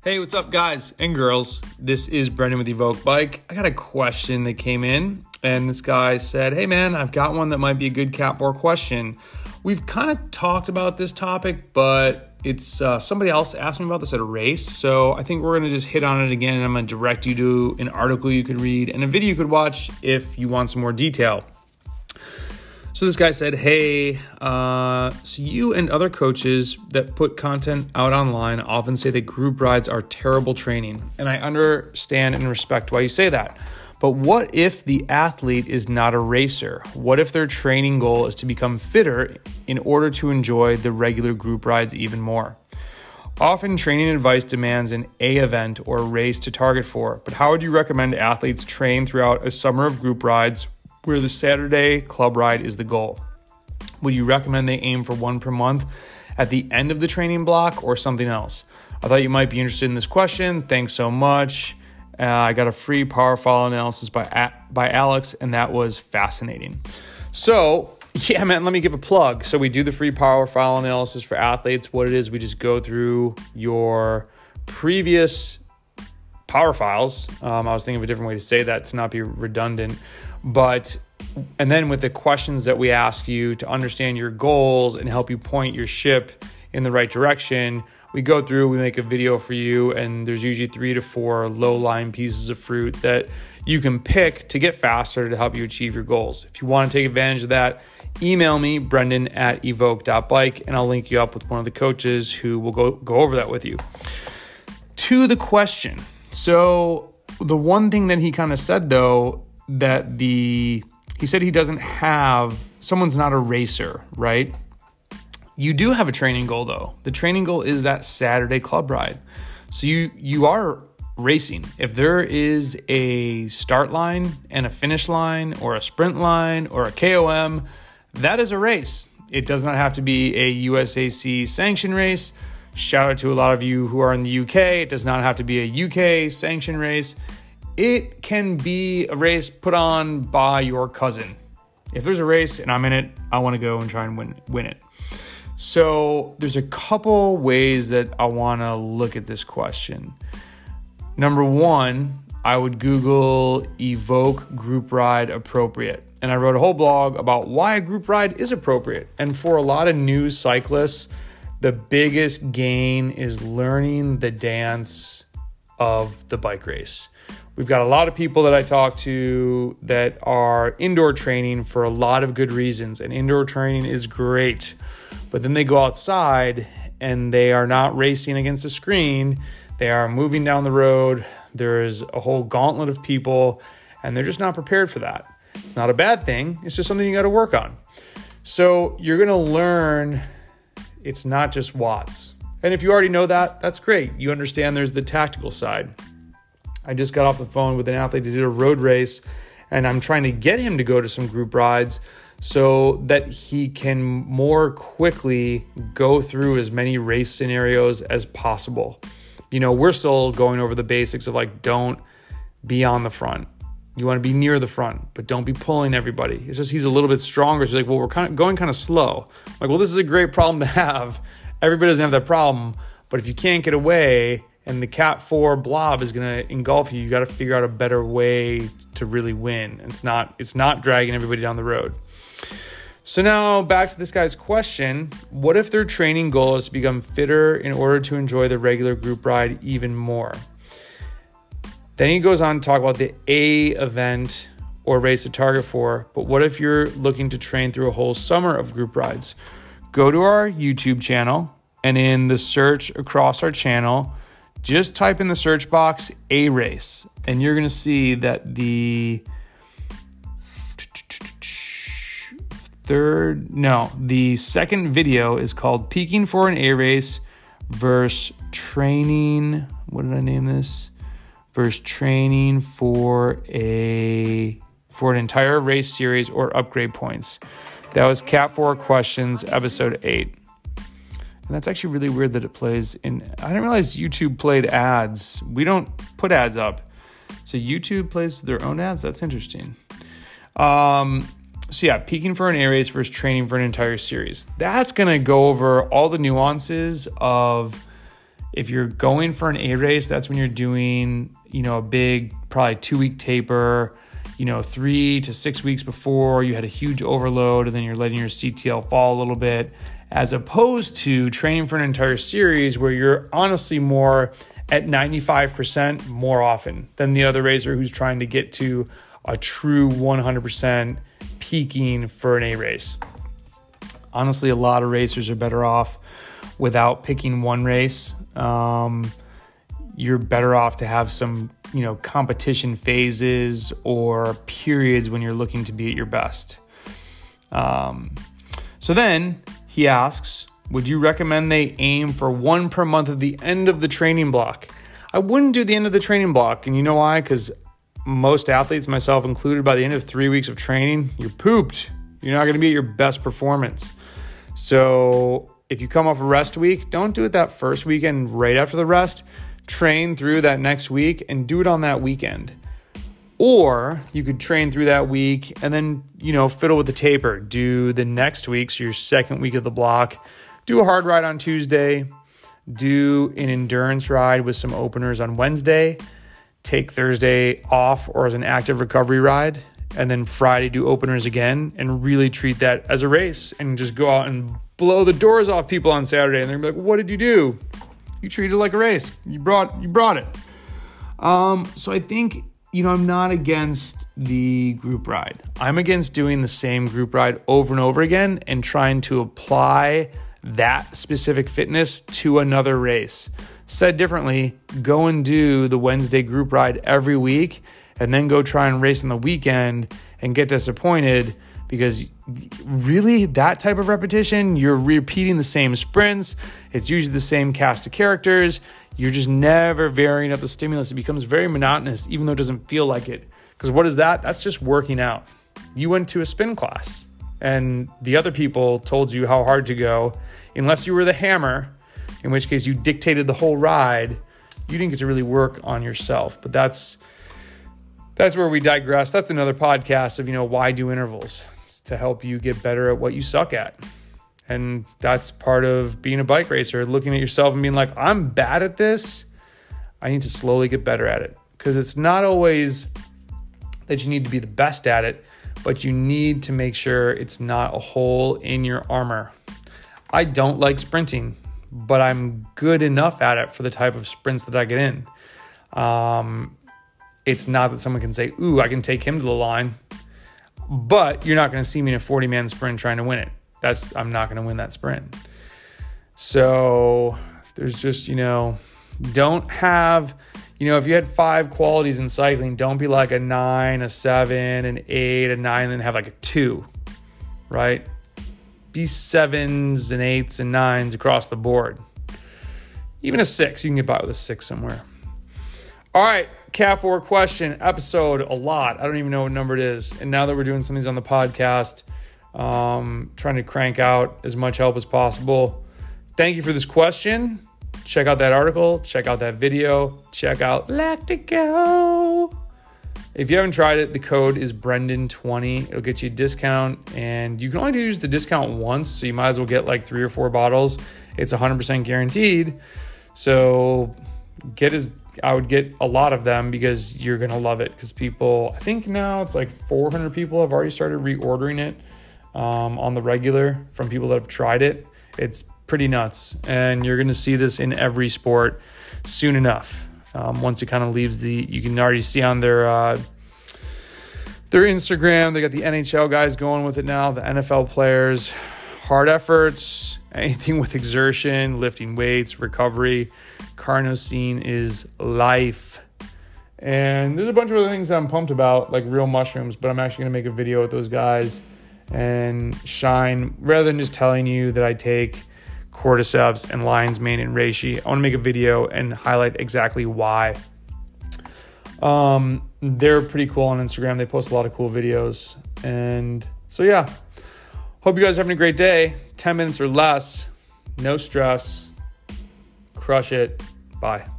Hey, what's up, guys and girls? This is Brendan with Evoke Bike. I got a question that came in, and this guy said, hey man, I've got one that might be a good Cat 4 question. We've kind of talked about this topic, but it's somebody else asked me about this at a race, so I think we're going to just hit on it again, and I'm going to direct you to an article you could read and a video you could watch if you want some more detail. So this guy said, hey, so you and other coaches that put content out online often say that group rides are terrible training. And I understand and respect why you say that. But what if the athlete is not a racer? What if their training goal is to become fitter in order to enjoy the regular group rides even more? Often training advice demands an A event or race to target for, but how would you recommend athletes train throughout a summer of group rides where the Saturday club ride is the goal? Would you recommend they aim for one per month at the end of the training block or something else? I thought you might be interested in this question. Thanks so much. I got a free power file analysis by Alex, and that was fascinating. So, yeah, man, let me give a plug. So we do the free power file analysis for athletes. What it is, we just go through your previous power files. I was thinking of a different way to say that to not be redundant. And then with the questions that we ask you to understand your goals and help you point your ship in the right direction, we go through, we make a video for you, and there's usually 3 to 4 low-lying pieces of fruit that you can pick to get faster to help you achieve your goals. If you want to take advantage of that, email me, brendan@evoke.bike, and I'll link you up with one of the coaches who will go over that with you. To the question. So the one thing that he kind of said, though, that he said he doesn't have, someone's not a racer, right? You do have a training goal, though. The training goal is that Saturday club ride. So you are racing. If there is a start line and a finish line or a sprint line or a KOM, that is a race. It does not have to be a USAC sanctioned race. Shout out to a lot of you who are in the UK. It does not have to be a UK sanctioned race. It can be a race put on by your cousin. If there's a race and I'm in it, I want to go and try and win it. So there's a couple ways that I want to look at this question. Number one, I would Google Evoke group ride appropriate. And I wrote a whole blog about why a group ride is appropriate. And for a lot of new cyclists, the biggest gain is learning the dance of the bike race. We've got a lot of people that I talk to that are indoor training for a lot of good reasons, and indoor training is great. But then they go outside and they are not racing against a screen. They are moving down the road. There's a whole gauntlet of people, and they're just not prepared for that. It's not a bad thing. It's just something you got to work on. So you're going to learn it's not just watts. And if you already know that, that's great. You understand there's the tactical side. I just got off the phone with an athlete that did a road race, and I'm trying to get him to go to some group rides so that he can more quickly go through as many race scenarios as possible. You know, we're still going over the basics of like, don't be on the front. You want to be near the front, but don't be pulling everybody. It's just he's a little bit stronger. So like, well, we're going kind of slow. Like, well, this is a great problem to have. Everybody doesn't have that problem. But if you can't get away and the Cat 4 blob is going to engulf you, you got to figure out a better way to really win. It's not dragging everybody down the road. So now back to this guy's question. What if their training goal is to become fitter in order to enjoy the regular group ride even more? Then he goes on to talk about the A event or race to target for. But what if you're looking to train through a whole summer of group rides? Go to our YouTube channel, and in the search across our channel, just type in the search box A race, and you're going to see that the second video is called Peaking for an A race versus training. What did I name this? Versus training for an entire race series or upgrade points. That was Cat 4 Questions, episode 8. And that's actually really weird that it plays in. I didn't realize YouTube played ads. We don't put ads up. So YouTube plays their own ads? That's interesting. So yeah, peaking for an A race versus training for an entire series. That's going to go over all the nuances of If you're going for an A race, that's when you're doing, a big, probably 2-week taper, 3 to 6 weeks before you had a huge overload, and then you're letting your CTL fall a little bit, as opposed to training for an entire series where you're honestly more at 95% more often than the other racer who's trying to get to a true 100% peaking for an A race. Honestly, a lot of racers are better off without picking one race. You're better off to have some, competition phases or periods when you're looking to be at your best. So then he asks, would you recommend they aim for one per month at the end of the training block? I wouldn't do the end of the training block. And you know why? Because most athletes, myself included, by the end of 3 weeks of training, you're pooped. You're not going to be at your best performance. So if you come off a rest week, don't do it that first weekend right after the rest. Train through that next week and do it on that weekend. Or you could train through that week and then, fiddle with the taper. Do the next week, so your second week of the block. Do a hard ride on Tuesday. Do an endurance ride with some openers on Wednesday. Take Thursday off or as an active recovery ride. And then Friday do openers again and really treat that as a race and just go out and blow the doors off people on Saturday. And they're gonna be like, what did you do? You treated it like a race. You brought it. So I think, I'm not against the group ride. I'm against doing the same group ride over and over again and trying to apply that specific fitness to another race. Said differently, go and do the Wednesday group ride every week and then go try and race on the weekend and get disappointed because really that type of repetition, you're repeating the same sprints. It's usually the same cast of characters. You're just never varying up the stimulus. It becomes very monotonous, even though it doesn't feel like it. Because what is that? That's just working out. You went to a spin class and the other people told you how hard to go, unless you were the hammer, in which case you dictated the whole ride. You didn't get to really work on yourself. But that's where we digress. That's another podcast of, why do intervals? It's to help you get better at what you suck at. And that's part of being a bike racer, looking at yourself and being like, I'm bad at this. I need to slowly get better at it. Because it's not always that you need to be the best at it, but you need to make sure it's not a hole in your armor. I don't like sprinting, but I'm good enough at it for the type of sprints that I get in. It's not that someone can say, ooh, I can take him to the line, but you're not going to see me in a 40-man sprint trying to win it. I'm not going to win that sprint. So there's just, don't have, if you had 5 qualities in cycling, don't be like a 9, a 7, an 8, a 9, and then have like a 2, right? Be 7s and 8s and 9s across the board. Even a 6, you can get by with a 6 somewhere. All right, Cat 4 question, episode a lot. I don't even know what number it is. And now that we're doing some of these on the podcast, trying to crank out as much help as possible. Thank you for this question. Check out that article. Check out that video. Check out Lactico. If you haven't tried it, the code is Brendan20. It'll get you a discount, and you can only use the discount once, so you might as well get like 3 or 4 bottles. It's 100% guaranteed. So I would get a lot of them because you're going to love it. Because I think now it's like 400 people have already started reordering it on the regular from people that have tried it. It's pretty nuts. And you're going to see this in every sport soon enough. Once it kind of leaves you can already see on their Instagram, they got the NHL guys going with it now, the NFL players, hard efforts, anything with exertion, lifting weights, recovery. Carnosine is life. And there's a bunch of other things that I'm pumped about, like real mushrooms, but I'm actually going to make a video with those guys and shine, rather than just telling you that I take cordyceps and lion's mane and reishi. I want to make a video and highlight exactly why. They're pretty cool on Instagram. They post a lot of cool videos. And so, yeah, hope you guys are having a great day. 10 minutes or less. No stress. Crush it. Bye.